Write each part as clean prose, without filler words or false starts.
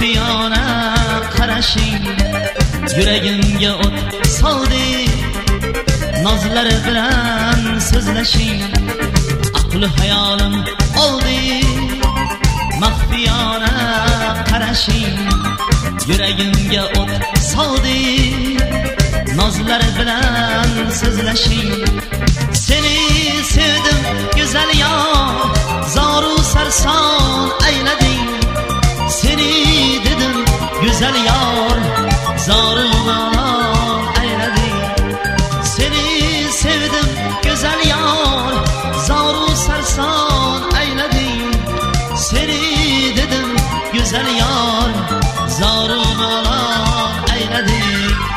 maxfiyona qarashing yuragimga o't soldi, nozlari bilan so'zlashing aqli hayolim oldi, maxfiyona qarashing yuragimga o't soldi, nozlari bilan so'zlashing. Seni sevdim go'zal yor, zoru sarson aylading. Seni dedim go'zal yor, zoru malon aylading. Seni sevdim go'zal yor, zoru sarson aylading. Seni dedim go'zal yor, zoru malon aylading.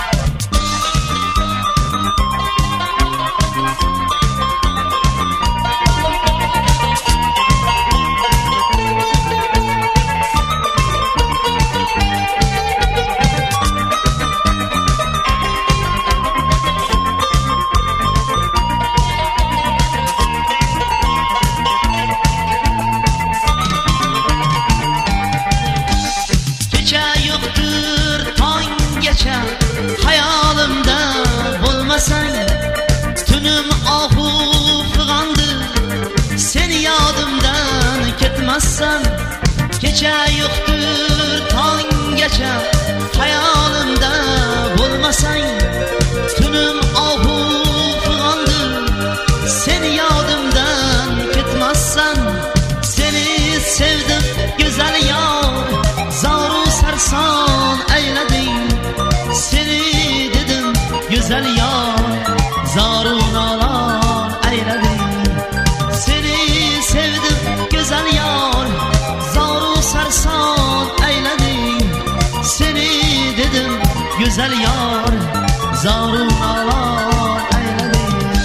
Hayolimda bo'lmasang, tunim ohu fig'ondi, sen yodimdan ketmassan. Kecha yo'qdir tonggacha, hayolimda bo'lmasang, tunim ohu fig'ondi, sen yodimdan ketmassan. Seni sevdim go'zal yor, zoru sarson aylading. Seni dedim güzel yor, zoru nolon aylading. Seni sevdim güzel yor, zoru sarson aylading. Seni dedim güzel yor, zoru nolon aylading.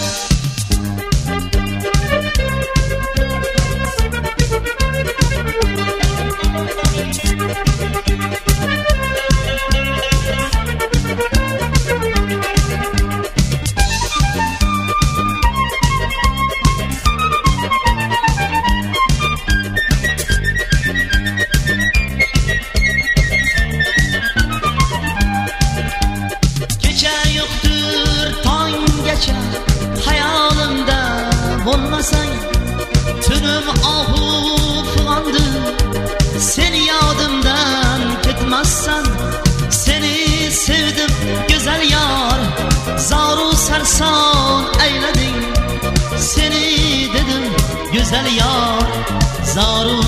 Hayolimda bo'lmasang, tunim ohu fig'ondi, sen yodimdan ketmassan. Seni sevdim go'zal yor, zoru sarson aylading. Seni dedim go'zal yor, zoru